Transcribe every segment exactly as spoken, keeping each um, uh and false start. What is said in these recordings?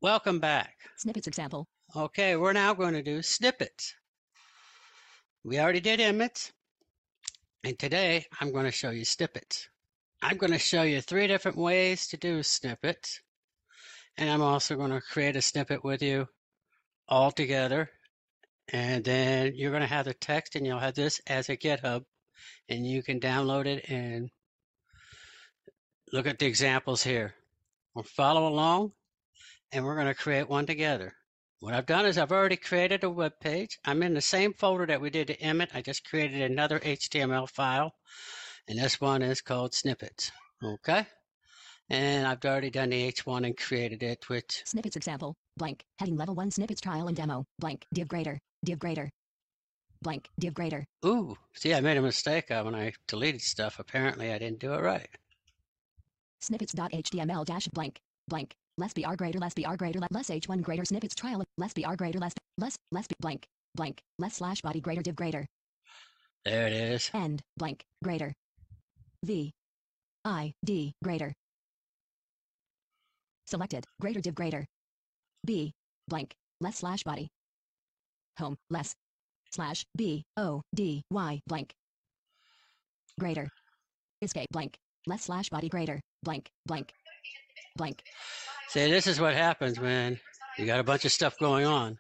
Welcome back. Snippets example. Okay, we're now going to do snippets. We already did images, and today I'm going to show you snippets. I'm going to show you three different ways to do snippets, and I'm also going to create a snippet with you all together, and then you're going to have the text, and you'll have this as a GitHub, and you can download it and look at the examples here. We'll follow along, and we're going to create one together. What I've done is I've already created a web page. I'm in the same folder that we did the image. I just created another H T M L file, and this one is called snippets. Okay? And I've already done the H one and created it, which... Snippets example, blank, heading level one snippets trial and demo, blank, div greater, div greater, blank, div greater. Ooh, see, I made a mistake uh, when I deleted stuff. Apparently, I didn't do it right. Snippets.html dash blank, blank, less br greater, less br greater, less h one greater snippets trial, less br greater, less, less, less blank, blank, less slash body greater, div greater. There it is. End, blank, greater. V. I. D. Greater. Selected, greater div greater. B. Blank, less slash body. Home, less. Slash, B. O. D. Y. Blank. Greater. Escape, blank, less slash body greater, blank, blank, blank. See, this is what happens when you got a bunch of stuff going on.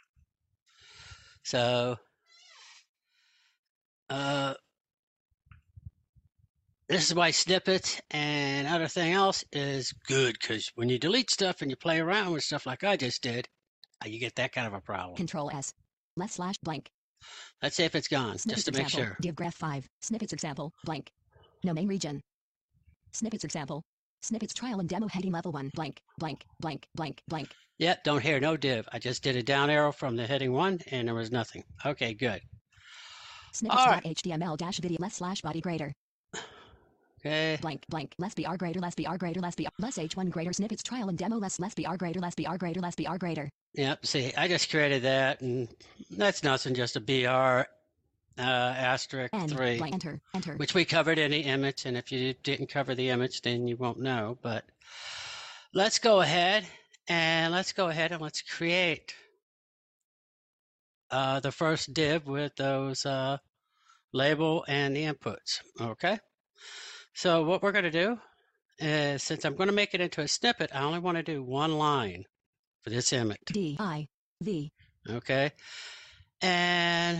So, uh, this is why snippets and other thing else is good, because when you delete stuff and you play around with stuff like I just did, you get that kind of a problem. Control S. Less slash blank. Let's see if it's gone, Snippets just to make example, sure. Div graph five. Snippets example, blank. No main region. Snippets example. Snippets trial and demo heading level one, blank, blank, blank, blank, blank. Yep, don't hear, no div. I just did a down arrow from the heading one, and there was nothing. Okay, good. Snippets.html dash video less slash body greater. Okay. Blank, blank, less br greater, less br greater, less br, less h one greater snippets trial and demo less, less br greater, less br greater, less br greater. Yep, see, I just created that, and that's nothing, just a br uh, asterisk End, three, blank, enter, enter. which we covered in the image, and if you didn't cover the image, then you won't know, but let's go ahead, and let's go ahead and let's create uh, the first div with those uh, label and the inputs, okay? So what we're going to do is, since I'm going to make it into a snippet, I only want to do one line for this image. D, I, V. Okay. And,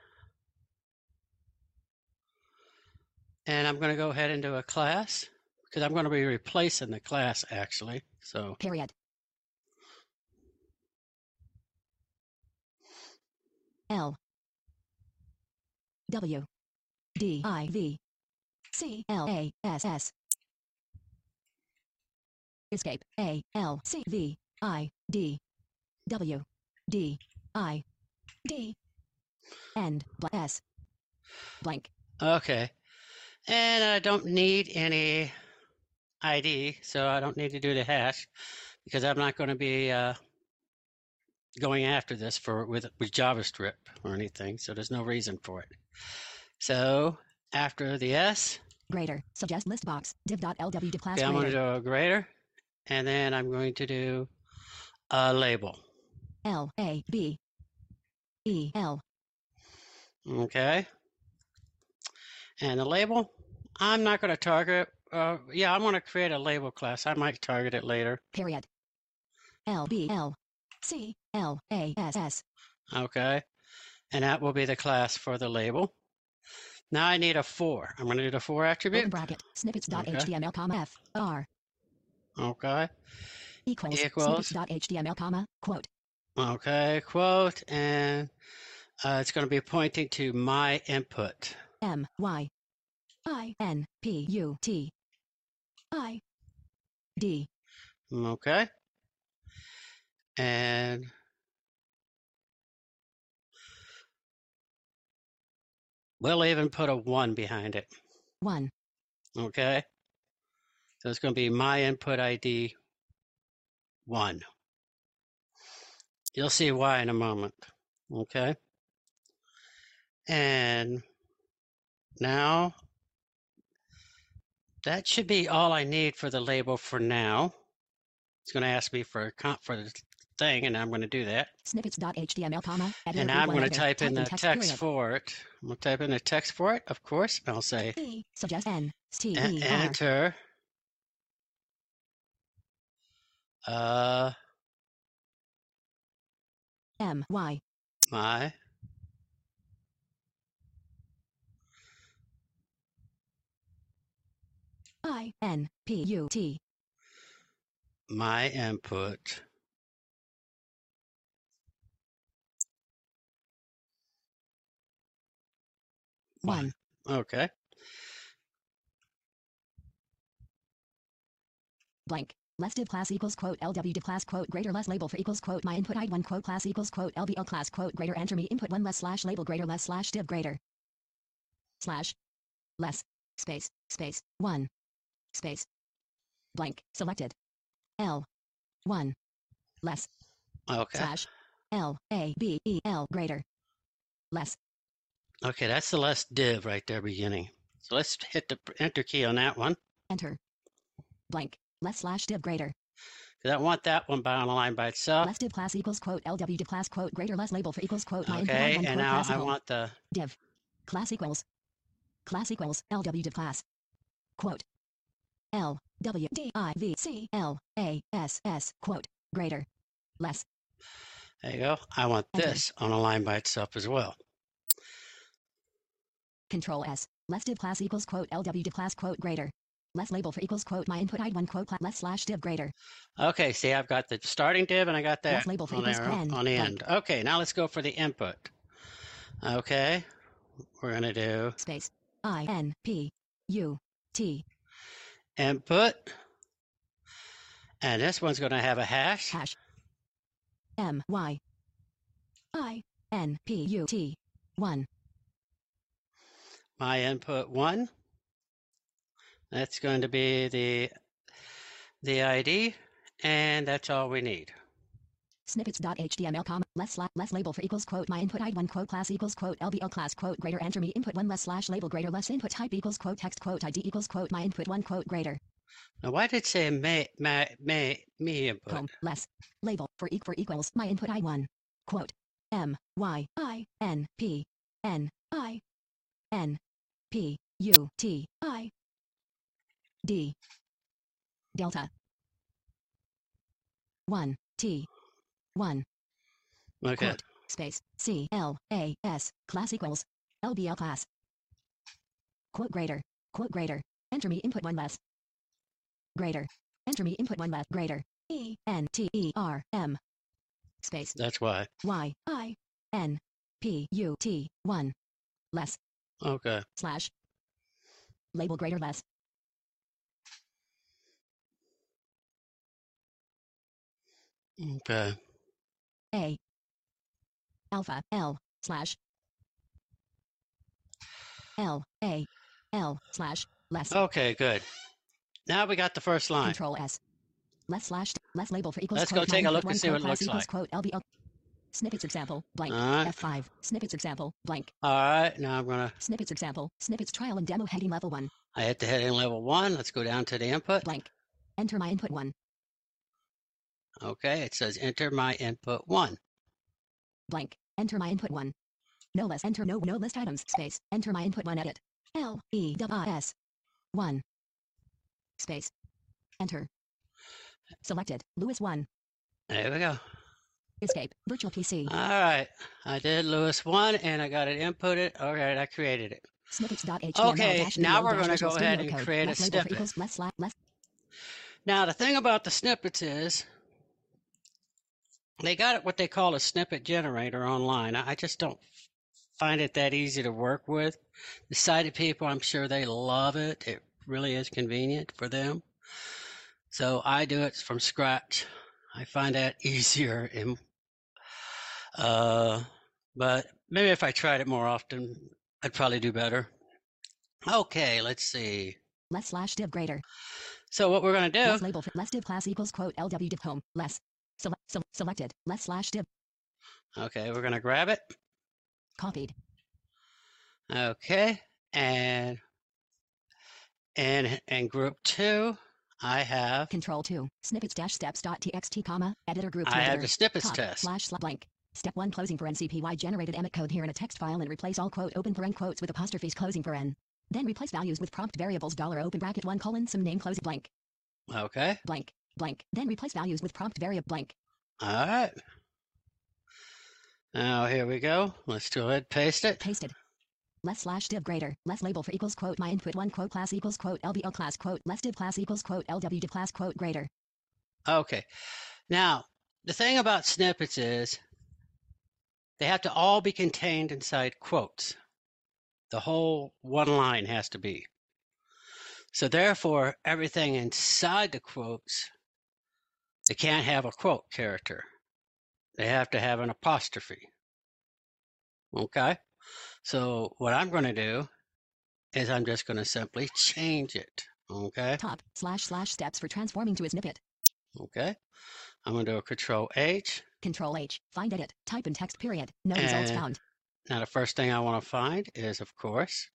and I'm going to go ahead and do a class, because I'm going to be replacing the class, actually. So, Period. L. W. D, I, V. C, L, A, S, S. Escape, A, L, C, V, I, D, W, D, I, D, End, S, blank. okay. And I don't need any I D, so I don't need to do the hash, because I'm not going to be uh, going after this for with, with JavaScript or anything, so there's no reason for it. So after the S, greater, suggest list box, div.lw div class okay, I'm going to greater. do a greater, and then I'm going to do a label. L, A, B, E, L. Okay. And the label, I'm not going to target, uh, yeah, I'm going to create a label class. I might target it later. Period. L, B, L, C, L, A, S, S. Okay. And that will be the class for the label. Now I need a for. I'm going to do the for attribute. Open bracket, snippets.html, comma, F, R. Okay. Equals, Equals. snippets.html, comma, quote. Okay, quote, and uh, it's going to be pointing to my input. M, Y, I, N, P, U, T, I, D. Okay. And we'll even put a one behind it. One. Okay. So it's going to be my input I D one. You'll see why in a moment. Okay. And now that should be all I need for the label for now. It's going to ask me for a comp for the thing, and I'm going to do that. Snippets.html, comma, editor And now group I'm one going to editor. type in the text, text period. for it. I'm going to type in the text for it, of course. And I'll say E, suggest N, T, en- E, R, enter. Uh, M, Y, my I, N, P, U, T, my input. one. Okay. Blank. Less div class equals quote L W div class quote greater less label for equals quote my input I D one quote class equals quote L B L class quote greater enter me input one less slash label greater less slash div greater slash less space space one space blank selected L one less Okay. slash L A B E L greater less Okay, that's the less div right there beginning. So let's hit the enter key on that one. enter blank less slash div greater Because I want that one by on a line by itself. less div class equals quote L W div class quote greater less label for equals quote my input I Okay, one and quote now class I equal want the div class equals class equals L W div class quote L W D I V C L A S S quote greater less there you go. I want Enter. this on a line by itself as well. control S less div class equals quote L W div class quote greater less label for equals quote my input I D one quote class less slash div greater Okay, see, I've got the starting div and I got that less label for on, equals there, end on the blank. end. Okay, now let's go for the input. Okay, we're going to do space I N P U T input. And this one's going to have a hash. hash M Y I N P U T one My input one. That's going to be the the I D, and that's all we need. snippets.html comma less slash less label for equals quote my input I D one quote class equals quote L B L class quote greater enter me input one less slash label greater less input type equals quote text quote I D equals quote my input one quote greater Now, why did it say may, may, may, me input? home less label for e for equals my input I one quote M Y I N P N I N P U T I D delta one T one Okay. quote space C L A S class equals L B L class quote greater quote greater enter me input one less greater enter me input one less greater E N T E R M space That's why. Y I N P U T one less Okay. slash label greater less Okay. A alpha L slash L A L slash less Okay, good. Now we got the first line. control S less slash less label for equals Let's quote go my take a input look one and see quote what it class looks equals like. quote L B L snippets example blank All right. F five snippets example blank All right. Now I'm going to, snippets example snippets trial and demo heading level one I hit the heading level one. Let's go down to the input. blank enter my input one Okay. It says enter my input one. blank enter my input one no less enter no no list items space enter my input one edit L E W S one space enter selected Lewis one There we go. escape virtual P C All right. I did Lewis one and I got it inputted. All right. I created it. snippets.html Okay, dash now video we're dash gonna Visual go ahead Studio and Code. create a less label for snippet. equals less slash less Now, the thing about the snippets is they got what they call a snippet generator online. I just don't find it that easy to work with. The sighted people, I'm sure they love it. It really is convenient for them. So I do it from scratch. I find that easier. And, uh, but maybe if I tried it more often, I'd probably do better. Okay, let's see. less slash div greater So what we're going to less do, label for less div class equals quote L W div home less select se selected less slash div okay, we're going to grab it. copied Okay, and and and group two, I have Control two. Snippets dash steps dot txt comma editor group to I have editor. the snippets Top, test. slash slash blank. Step one closing paren C P Y generated emit code here in a text file and replace all quote open paren quotes with apostrophes closing paren. Then replace values with prompt variables dollar open bracket one colon some name closing blank Okay. blank blank. Then replace values with prompt variable blank. All right. Now here we go. Let's go ahead and paste it. Pasted. Less slash div greater. Less label for equals quote my input one quote class equals quote L B L class quote less div class equals quote L W div class quote greater. Okay. Now, the thing about snippets is they have to all be contained inside quotes. The whole one line has to be. So therefore, everything inside the quotes, they can't have a quote character. They have to have an apostrophe. Okay? So what I'm going to do is I'm just going to simply change it. Okay? Top slash slash steps for transforming to a snippet. Okay? I'm going to do a Control H. Control H. Find edit. Type in text period. No results And found. now the first thing I want to find is, of course,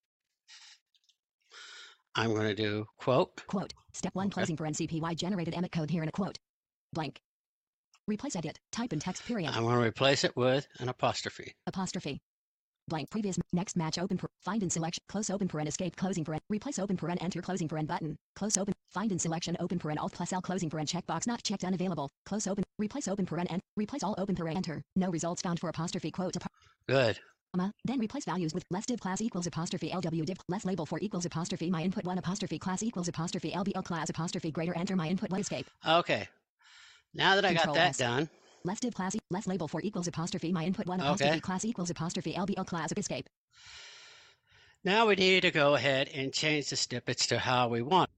I'm going to do quote. Quote. Step one Okay. closing paren C P Y generated emit code here in a quote. Blank. Replace edit. Type in text period. I'm going to replace it with an apostrophe. Apostrophe. Blank. Previous. Next match open. Per, find in selection. Close open paren escape closing paren. Replace open paren enter closing paren button. Close open. Find in selection open paren alt plus L closing paren checkbox not checked unavailable. Close open. Replace open paren and replace all open paren enter. No results found for apostrophe quote. Ap Good. comma. Then replace values with less div class equals apostrophe L W div less label for equals apostrophe my input one apostrophe class equals apostrophe L B L class apostrophe greater enter my input one escape. Okay. Now that I got Control that S. done, Less div class e less label for equals apostrophe my input one apostrophe Okay. class equals apostrophe L B L class escape. now we need to go ahead and change the snippets to how we want.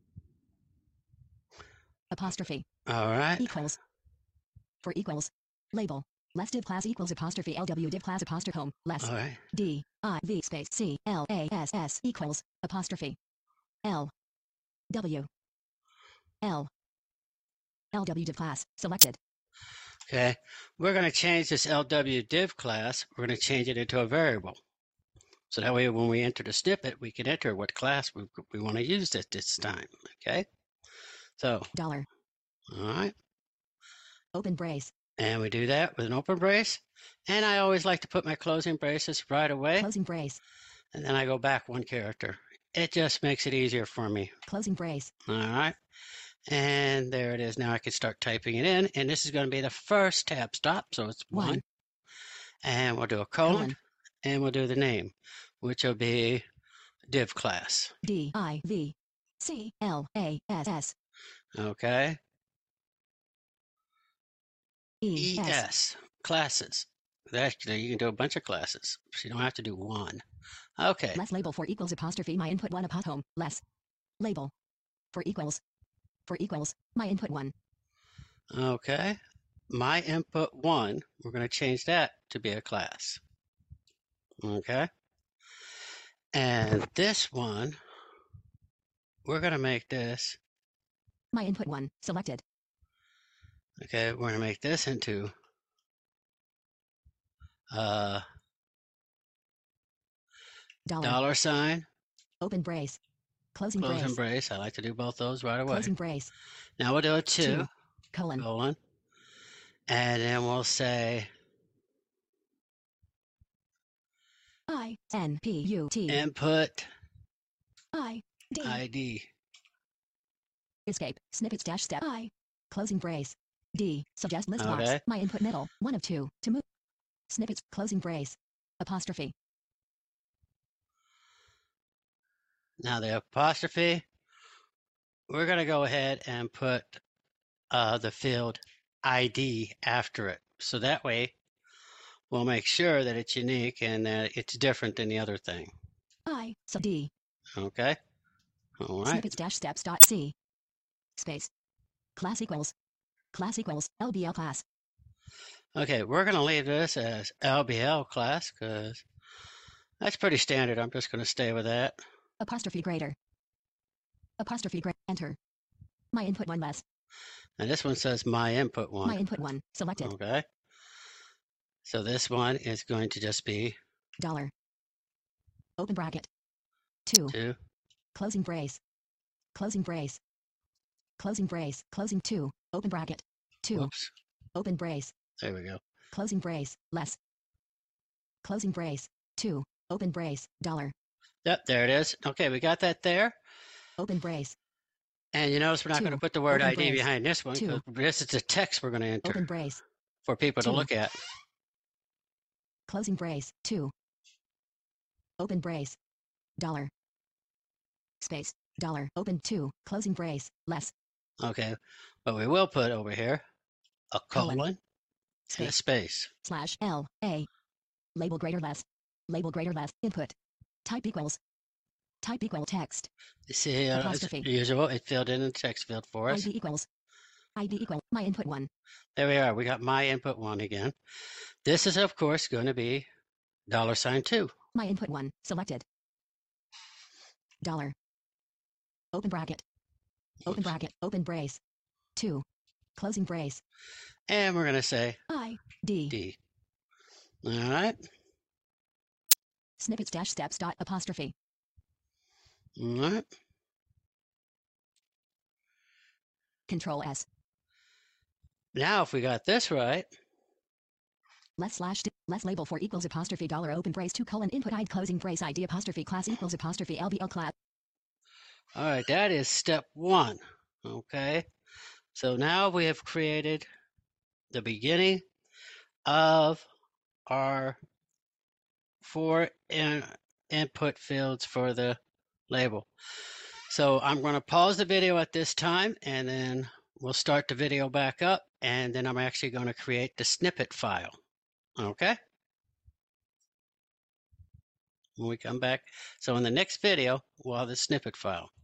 Apostrophe All right. equals for equals label less div class equals apostrophe L W div class apostrophe home less All right. D I V space C L A S S equals apostrophe L W L L W div class selected. Okay. We're going to change this L W div class. We're going to change it into a variable. So that way when we enter the snippet, we can enter what class we, we want to use at this time. Okay. So, Dollar all right. open brace And we do that with an open brace. And I always like to put my closing braces right away. closing brace And then I go back one character. It just makes it easier for me. closing brace All right. And there it is. Now I can start typing it in. And this is going to be the first tab stop. So it's one. one And we'll do a colon, colon and we'll do the name, which will be div class. D I V C L A S S Okay. E E S S, classes. Actually, you can do a bunch of classes. So you don't have to do one. Okay. less label for equals apostrophe my input one apostrophe home less label for equals for equals my input one Okay. My input one, we're going to change that to be a class. Okay. And this one, we're going to make this, my input one selected. okay, we're going to make this into uh, Dollar dollar sign, open brace closing close brace and brace. I like to do both those right away. closing brace Now we'll do a two, two colon colon, and then we'll say I N P U T input I D I D. escape snippets dash step I closing brace D suggest list box Okay. my input middle one of two to move snippets closing brace apostrophe Now the apostrophe, we're going to go ahead and put uh, the field I D after it. So that way we'll make sure that it's unique and that it's different than the other thing. I sub D Okay? All right. snippets dash steps dot C space class equals class equals L B L class Okay, we're going to leave this as L B L class because that's pretty standard. I'm just going to stay with that. apostrophe greater apostrophe greater enter my input one less And this one says my input one. my input one selected Okay. So this one is going to just be dollar open bracket two two, closing brace closing brace closing brace, closing two, open bracket, two, Whoops. open brace, There we go. closing brace, less, closing brace, two, open brace, dollar, Yep, there it is. Okay, we got that there. open brace, And you notice we're not going to two, put the word open I D brace, behind this one two, because this is the text we're going to enter open brace, for people to two, look at. closing brace, two, open brace, dollar, space, dollar, open two, closing brace, less, Okay, but we will put over here a Colon. colon and a space, space. slash, L, A, label greater less, label greater less, input, type equals, type equal text, You see, uh, as Apostrophe. usual, it filled in the text field for us. I D equals, I D equal, my input one, There we are. We got my input one again. This is, of course, going to be dollar sign two. my input one, selected, dollar, open bracket, open Oops. bracket, open brace, two, closing brace, And we're going to say I, D, D. All right. snippets dash steps dot apostrophe, All right. control S, Now, if we got this right, less slash, less label for equals apostrophe dollar open brace two colon input I D closing brace I D apostrophe class equals apostrophe L B L class, all right, that is step one. Okay. So now we have created the beginning of our four in, input fields for the label. So I'm going to pause the video at this time and then we'll start the video back up and then I'm actually going to create the snippet file. Okay? When we come back. So in the next video, we'll have the snippet file.